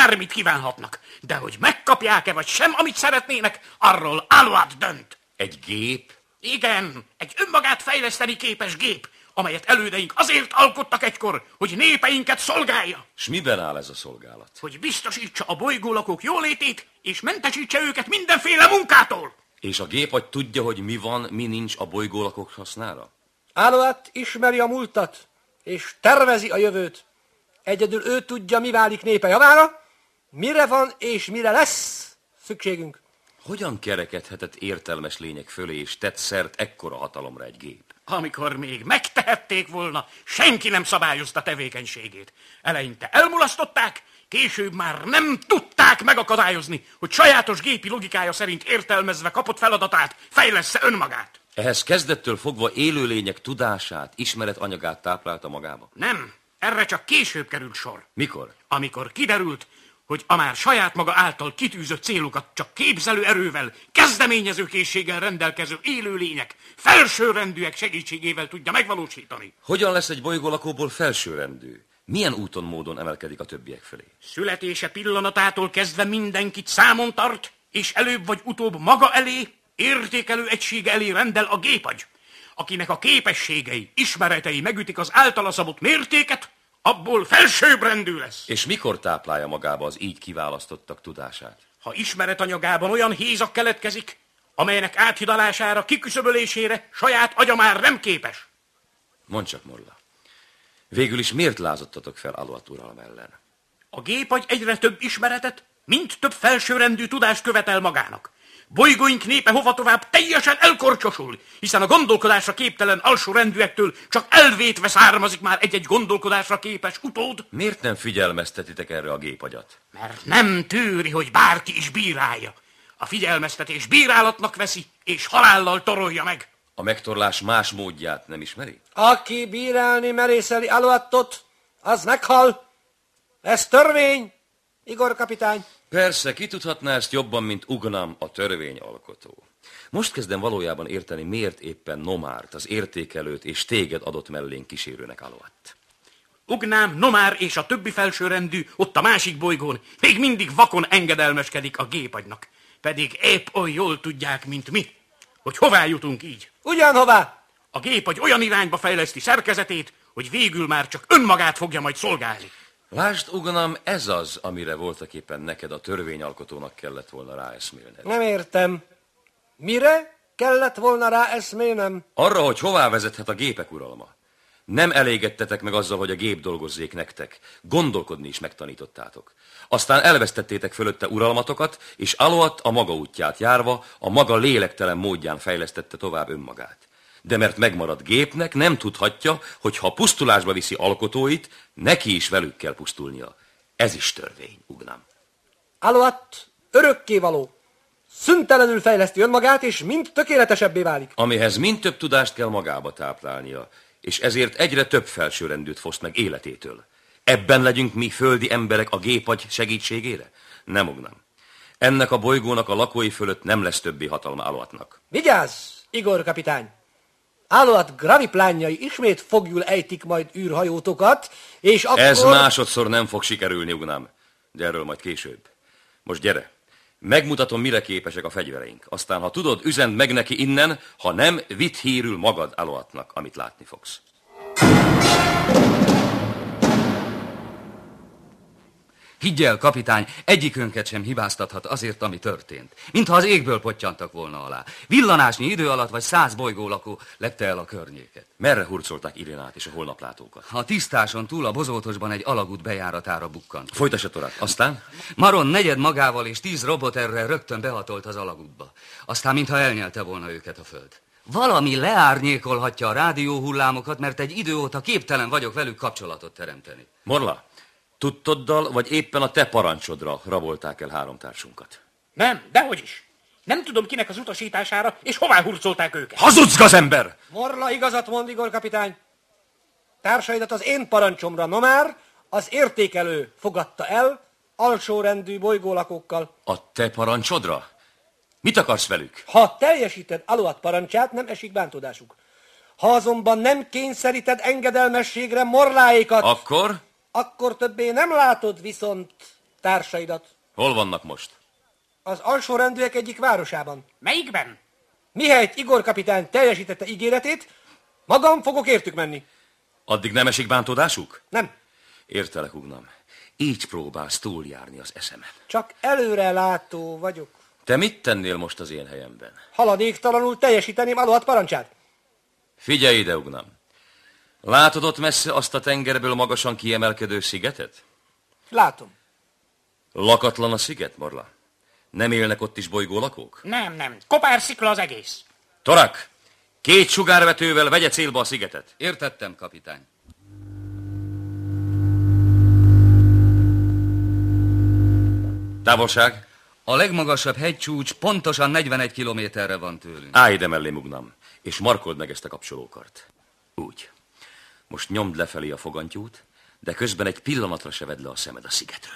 bármit kívánhatnak. De hogy megkapják-e vagy sem, amit szeretnének, arról Alouatte dönt. Egy gép? Igen, egy önmagát fejleszteni képes gép, amelyet elődeink azért alkottak egykor, hogy népeinket szolgálja. S miben áll ez a szolgálat? Hogy biztosítsa a bolygólakók jólétét, és mentesítse őket mindenféle munkától. És a gépagy tudja, hogy mi van, mi nincs a bolygólakók hasznára? Alouatte ismeri a múltat, és tervezi a jövőt. Egyedül ő tudja, mi válik népe javára, mire van és mire lesz szükségünk. Hogyan kerekedhetett értelmes lények fölé, és tett szert ekkora hatalomra egy gép? Amikor még megtehették volna, senki nem szabályozta tevékenységét. Eleinte elmulasztották, később már nem tudták megakadályozni, hogy sajátos gépi logikája szerint értelmezve kapott feladatát fejlessze önmagát. Ehhez kezdettől fogva élőlények tudását, ismeretanyagát táplálta magába? Nem, erre csak később került sor. Mikor? Amikor kiderült, hogy a már saját maga által kitűzött célokat csak képzelő erővel, kezdeményezőkészséggel rendelkező élőlények, felsőrendűek segítségével tudja megvalósítani. Hogyan lesz egy bolygólakóból felsőrendű? Milyen úton, módon emelkedik a többiek felé? Születése pillanatától kezdve mindenkit számon tart, és előbb vagy utóbb maga elé, értékelő egysége elé rendel a gépagy, akinek a képességei, ismeretei megütik az általa szabott mértéket, abból felsőbbrendű lesz. És mikor táplálja magába az így kiválasztottak tudását? Ha ismeretanyagában olyan hézak keletkezik, amelynek áthidalására, kiküszöbölésére saját agya már nem képes. Mondd csak, Morla, végül is miért lázottatok fel Alouatte uralom ellen? A gépagy egyre több ismeretet, mind több felsőrendű tudást követel magának. Bolygóink népe hova tovább teljesen elkorcsosul, hiszen a gondolkodásra képtelen alsórendűektől csak elvétve származik már egy-egy gondolkodásra képes utód. Miért nem figyelmeztetitek erre a gépagyat? Mert nem tűri, hogy bárki is bírálja. A figyelmeztetés bírálatnak veszi, és halállal torolja meg. A megtorlás más módját nem ismeri? Aki bírálni merészeli Alouattot, az meghal. Ez törvény, Igor kapitány. Persze, ki tudhatná ezt jobban, mint Ugnam, a törvényalkotó. Most kezdem valójában érteni, miért éppen Nomárt, az értékelőt és téged adott mellénk kísérőnek Alouatte. Ugnám, Nomár és a többi felsőrendű ott a másik bolygón még mindig vakon engedelmeskedik a gépagynak. Pedig épp olyan jól tudják, mint mi, hogy hová jutunk így. Ugyanhová? A gépagy olyan irányba fejleszti szerkezetét, hogy végül már csak önmagát fogja majd szolgálni. Lásd, Ugnam, ez az, amire voltaképpen neked a törvényalkotónak kellett volna ráeszmélned. Nem értem. Mire kellett volna rá eszmélnem? Arra, hogy hová vezethet a gépek uralma. Nem elégedtetek meg azzal, hogy a gép dolgozzék nektek. Gondolkodni is megtanítottátok. Aztán elvesztettétek fölötte uralmatokat, és Alouatte a maga útját járva, a maga lélektelen módján fejlesztette tovább önmagát. De mert megmaradt gépnek, nem tudhatja, hogy ha pusztulásba viszi alkotóit, neki is velük kell pusztulnia. Ez is törvény, Ugnam. Alouatte örökkévaló. Szüntelenül fejleszti önmagát, és mind tökéletesebbé válik. Amihez mind több tudást kell magába táplálnia, és ezért egyre több felsőrendűt foszt meg életétől. Ebben legyünk mi földi emberek a gépagy segítségére? Nem, Ugnam. Ennek a bolygónak a lakói fölött nem lesz többé hatalma Alouatte-nak. Vigyázz, Igor kapitány! Alouatte graviplánjai ismét fogjul ejtik majd űrhajótokat, és akkor... Ez másodszor nem fog sikerülni, Ugnam, de erről majd később. Most gyere, megmutatom, mire képesek a fegyvereink. Aztán, ha tudod, üzend meg neki innen, ha nem, vidd hírül magad Alouatte-nak, amit látni fogsz. Higgy el, kapitány, egyikünket sem hibáztathat azért, ami történt. Mintha az égből pottyantak volna alá. Villanásnyi idő alatt vagy 100 bolygólakó lepte el a környéket. Merre hurcolták Irénát és a holnaplátókat? A tisztáson túl a bozótosban egy alagút bejáratára bukkant. Folytassa tovább. Aztán? Maron negyed magával és 10 roboterrel rögtön behatolt az alagútba. Aztán mintha elnyelte volna őket a föld. Valami leárnyékolhatja a rádióhullámokat, mert egy idő óta képtelen vagyok velük kapcsolatot teremteni. Morla, tudtoddal, vagy éppen a te parancsodra rabolták el 3 társunkat? Nem, dehogy is. Nem tudom, kinek az utasítására, és hová hurcolták őket. Hazudsz, gazember! Morla igazat mond, Igor kapitány. Társaidat az én parancsomra Nomár, az értékelő fogadta el, alsórendű bolygólakókkal. A te parancsodra? Mit akarsz velük? Ha teljesíted Alouatte parancsát, nem esik bántódásuk. Ha azonban nem kényszeríted engedelmességre Morláékat... Akkor? Akkor többé nem látod viszont társaidat. Hol vannak most? Az alsórendűek egyik városában. Melyikben? Mihelyt Igor kapitány teljesítette ígéretét, magam fogok értük menni. Addig nem esik bántódásuk? Nem, Értelek, Ugnam. Így próbálsz túljárni az eszemen. csak előrelátó vagyok. Te mit tennél most az én helyemben? Haladéktalanul teljesíteném Alohat parancsát. Figyelj ide, Ugnam. Látod ott messze azt a tengerből magasan kiemelkedő szigetet? Látom. Lakatlan a sziget, Morla? Nem élnek ott is bolygólakók? Nem. Kopár szikla az egész. Torak, 2 sugárvetővel vegye célba a szigetet. Értettem, kapitány. Távolság? A legmagasabb hegycsúcs pontosan 41 kilométerre van tőlünk. Állj ide mellém, Ugnam, és markold meg ezt a kapcsolókart. Úgy. Most nyomd lefelé a fogantyút, de közben egy pillanatra se vedd le a szemed a szigetről.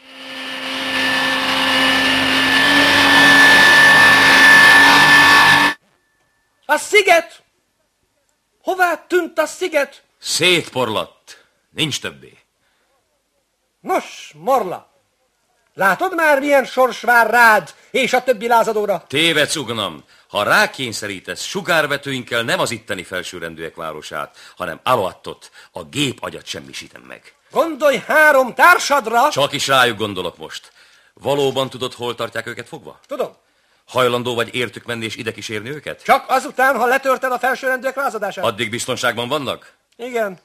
A sziget! Hová tűnt a sziget? Szétporlatt. Nincs többé. Nos, Morla, látod már, milyen sors vár rád és a többi lázadóra? Tévedsz, Ugnam. Ha rákényszerítesz, sugárvetőinkkel nem az itteni felsőrendűek városát, hanem Alohattot, a gép agyat semmisítem meg. Gondolj 3 társadra! Csak is rájuk gondolok most. Valóban tudod, hol tartják őket fogva? Tudom, Hajlandó vagy értük menni és ide kísérni őket? csak azután, ha letörted a felsőrendűek lázadását. Addig biztonságban vannak? Igen.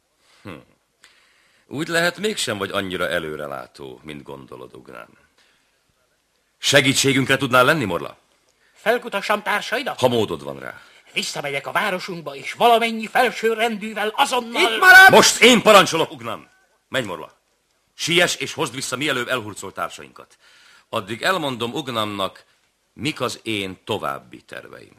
Úgy lehet, mégsem vagy annyira előrelátó, mint gondolod, Ugnám. Segítségünkre tudnál lenni, Morla? Felkutassam társaidat? Ha módod van rá. Visszamegyek a városunkba, és valamennyi felső rendűvel azonnal... Itt marad! Most én parancsolok, Ugnám! Menj, Morla! Siess és hozd vissza mielőbb elhurcolt társainkat. Addig elmondom Ugnamnak, mik az én további terveim.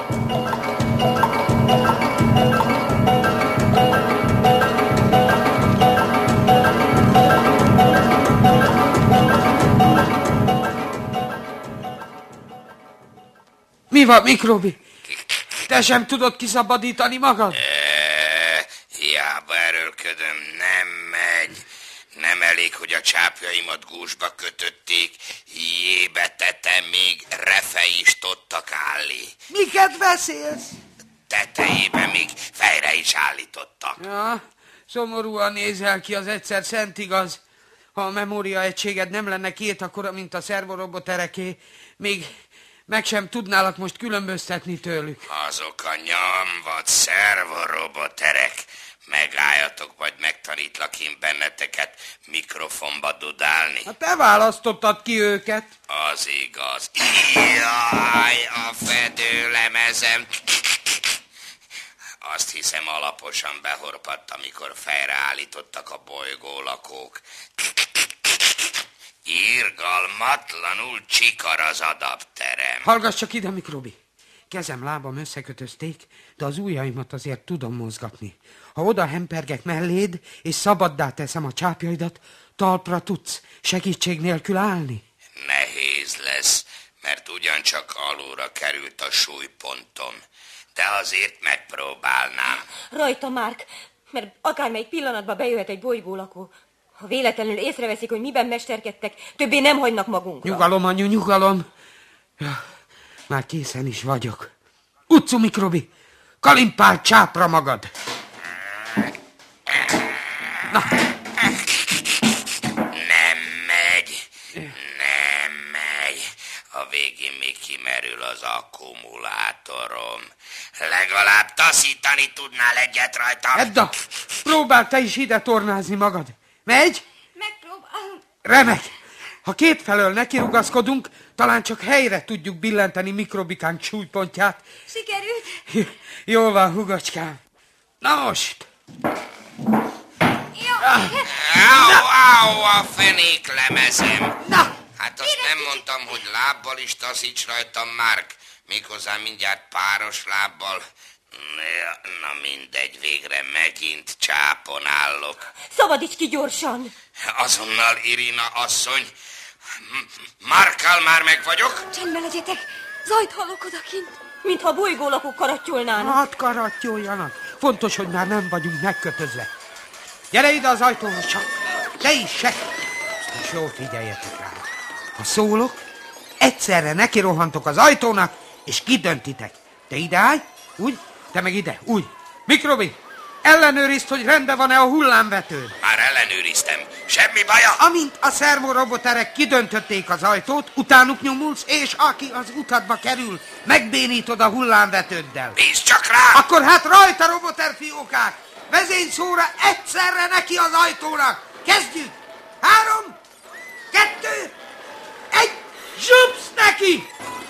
Mi van, Mikrobi? Te sem tudod kiszabadítani magad? Hiába erőlködöm, nem megy. Nem elég, hogy a csápjaimat gúzsba kötötték, jébe tetem, még refe is tudtak állni. Miket beszélsz? Tetejébe még fejre is állítottak. Ja, szomorúan nézel ki, az egyszer szent igaz. Ha a memória egységed nem lenne 2 akkora, mint a szervorobotereké, még meg sem tudnálak most különböztetni tőlük. Azok a nyomvat szervoroboterek. Megálljatok, vagy megtanítlak én benneteket mikrofonba dudálni. Hát te választottad ki őket. Az igaz. Jaj, a fedőlemezem. Azt hiszem, alaposan behorpadt, amikor fejreállítottak a bolygólakók. Irgalmatlanul csikar az adapterem. Hallgass csak ide, Mikrobi. Kezem, lábam összekötözték, de az ujjaimat azért tudom mozgatni. Ha oda hempergek melléd, és szabaddá teszem a csápjaidat, talpra tudsz segítség nélkül állni. Nehéz lesz, mert ugyancsak alulra került a súlypontom. De azért megpróbálnám. Rajta, Mark, mert akármelyik pillanatban bejöhet egy bolygólakó. Ha véletlenül észreveszik, hogy miben mesterkedtek, többé nem hagynak magunkra. Nyugalom, anyu, nyugalom. Ja, már készen is vagyok. Utcu, Mikrobi, kalimpál csápra magad. Na. Nem megy. A végén még kimerül az akkumulátorom. Legalább taszítani tudnál egyet rajta. Edda, próbál te is ide tornázni magad. Megy? Megpróbálom. Remek. Ha kétfelől nekirugaszkodunk, talán csak helyre tudjuk billenteni Mikrobikánk súlypontját. Sikerült. Jól van, hugacskám. Na most. Au, a fenéklemezem. Na. Hát azt nem mondtam, hogy lábbal is taszíts rajtam, Mark. Méghozzá mindjárt páros lábbal. Na mindegy, végre megint csápon állok. Szabadíts ki gyorsan. Azonnal, Irina asszony. Markkal már meg vagyok. Csendben legyetek. Zajt hallok odakint. Mintha a bolygólakók karattyolnának. Hát karattyoljanak. Fontos, hogy már nem vagyunk megkötözve. Gyere ide az ajtóhoz csak. Te is se. És jól figyeljetek rá. Ha szólok, egyszerre nekirohantok az ajtónak, és kidöntitek. Te ide állj, úgy, te meg ide, úgy. Mikrobi, ellenőrizd, hogy rendben van-e a hullámvetőd. Már ellenőriztem. Semmi baja? Amint a szervoroboterek kidöntötték az ajtót, utánuk nyomulsz, és aki az utadba kerül, megbénítod a hullámvetőddel. Bízz csak rá! Akkor hát rajta, roboterfiókák! Vezényszóra egyszerre neki az ajtónak! Kezdjük! 3, 2, 1, zsupsz neki!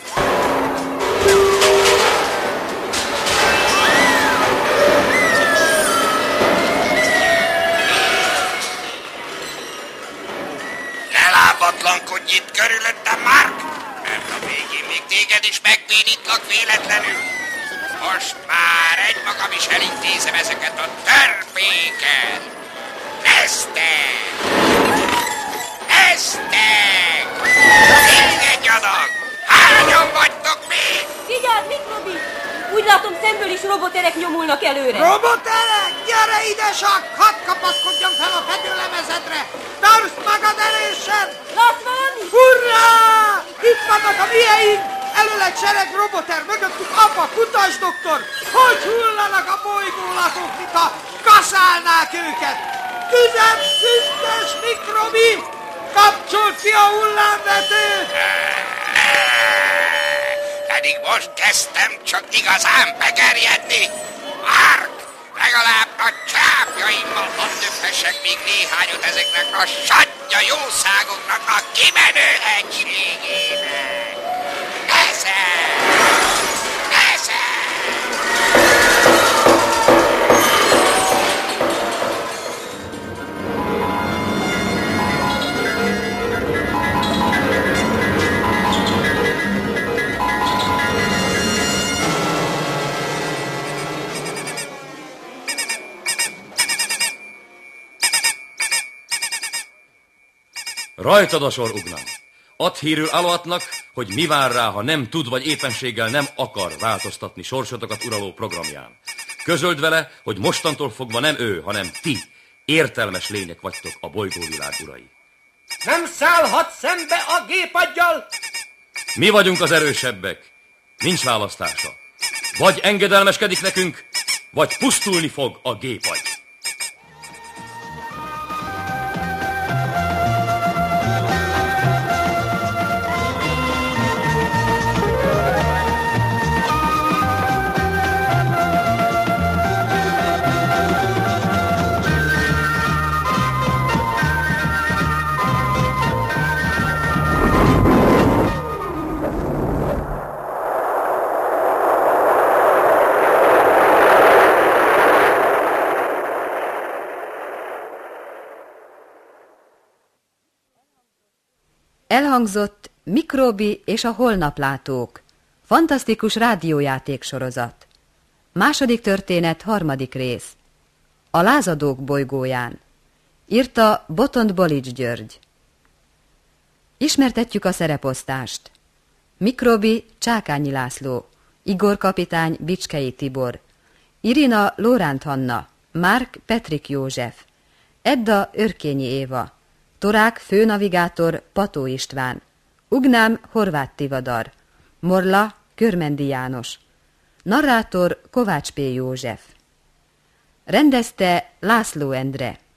Ne lábatlankodj itt körülöttem, Mark! Mert a végén még téged is megbénítlak véletlenül. Most már egymagam is elintézem ezeket a törpéket! Neztek! Neztek! Még egy adag! Hányan vagytok még? Vigyázz, Mikrobi! Úgy látom, szemből is roboterek nyomulnak előre. Roboterek, gyere ide, Sak! Hadd kapaszkodjam fel a fedőlemezedre! Tartsd magad erősen! Látsz valami? Hurrá! Itt vannak a mieink! Elől egy sereg roboter, mögöttük apa, kutas doktor! Hogy hullanak a bolygólakok, mintha kaszálnák őket! Tüzet, szüntes, Mikrobi! Kapcsold ki a hullámvetőt! Pedig most kezdtem csak igazán begerjedni. Mark, legalább a csápjaimmal hadd döphessek még néhányat ezeknek a satnya jószágoknak a kimenő egységének. Ezen! Ezen! Rajtad a sor, Ugnam. Add hírül Aloatnak, hogy mi vár rá, ha nem tud vagy éppenséggel nem akar változtatni sorsotokat uraló programján. Közöld vele, hogy mostantól fogva nem ő, hanem ti, értelmes lények vagytok a bolygóvilág urai. Nem szállhat szembe a gépaggyal! Mi vagyunk az erősebbek. Nincs választása. Vagy engedelmeskedik nekünk, vagy pusztulni fog a gépagy. Elhangzott Mikrobi és a holnaplátók, fantasztikus rádiójáték sorozat. Második történet, 3. rész. A lázadók bolygóján. Írta Botond Bolics György. Ismertetjük a szereposztást. Mikrobi Csákányi László, Igor kapitány Bicskei Tibor, Irina Lóránt Hanna, Márk Petrik József, Edda Örkényi Éva, Torák főnavigátor Pató István, Ugnám Horváth Tivadar, Morla Körmendi János, narrátor Kovács P. József. Rendezte László Endre.